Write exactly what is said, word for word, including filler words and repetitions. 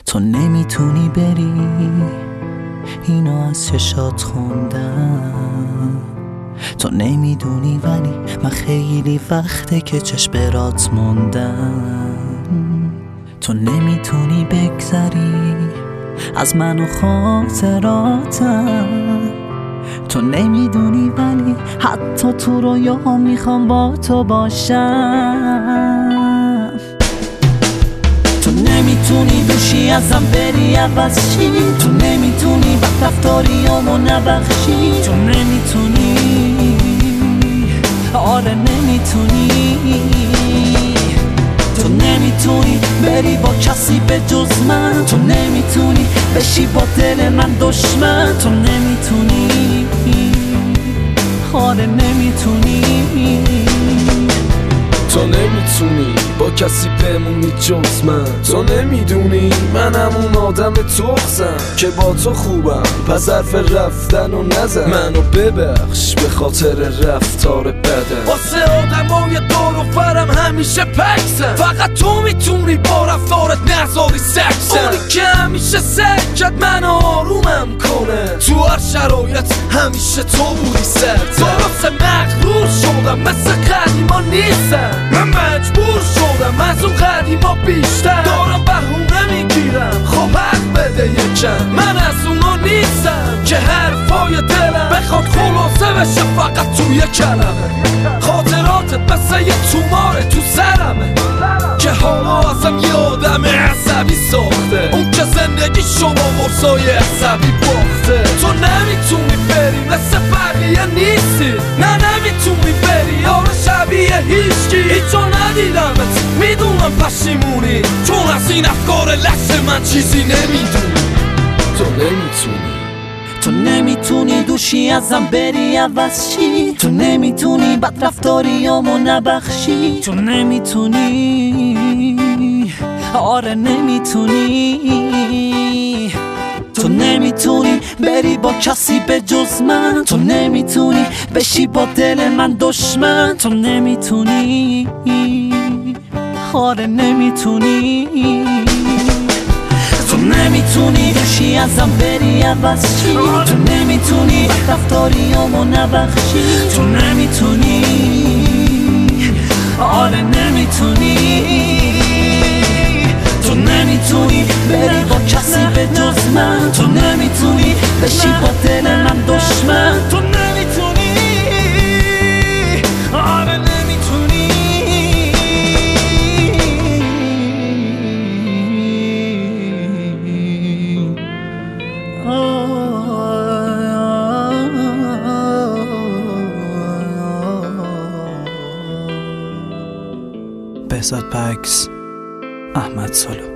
تو نمیتونی بری، اینو از چشات خوندم. تو نمیدونی ولی من خیلی وقته که چشم برات موندم. تو نمیتونی بگذری از من و خاطراتم. تو نمیدونی ولی حتی تو رویاها میخوام با تو باشم. تو نمیتونی دوشی ازم بری عوض شی، تو نمیتونی بد رفتاریامو نبخشی. تو نمیتونی، آره نمیتونی. تو نمیتونی بری با کسی به جز من. تو نمیتونی بشی با دل من دشمن. تو نمیتونی، آره نمیتونی. تو نمیتونی با کسی بمونی جز من. تو نمیدونی منم اون آدم تخزم که با تو خوبم، پس حرف رفتن و نزن. منو ببخش به خاطر رفتار بدم. واسه آدمای دور و برم همیشه پکسم. فقط تو میتونی با رفتارت نذاری سکسم. اونی که همیشه سکت من آرومم کنه. تو هر شرایط همیشه تو بودی سر. درسته مغرور شدم مثل قدیما نیستم. من مجبور شدم از اون قدیما بیشتر. دارم بهونه میگیرم خب حق بده یکم. من از اونا نیستم که حرفای دلم بخواد خلاصه بشه فقط توی کلمه. خاطراتت مثل یه توماره تو سرمه که حالا ازم یه آدم عصبی ساخته. اون که زندگی شما ورسای عصبی باخته. تو نمیتونی بری مثل بقیه نیستی. نه نمیتونی بری آره شبیه هیچکی. هیچو ندیدمت میدونم پشیمونی، چون از این افکار لحظه من چیزی نمیدونی. تو نمیتونی، تو نمیتونی دوشی ازم بری عوض شی. تو نمیتونی بد رفتاریامو نبخشی. تو نمیتونی، آره نمیتونی. تو نمیتونی بری با کسی به جز من. تو نمیتونی بشی با دل من دشمن. تو نمیتونی، آره نمیتونی. تو نمیتونی دوشی ازم بری عوض شی. تو نمیتونی رفتاریامو نبخشی. تو نمیتونی، آره نمیتونی. تو نمیتونی بری با کسی به جز من. تو نمیتونی بشی با دل من دشمن. تو نمیتونی، آره نمیتونی. بهزاد پکس، احمد سالو.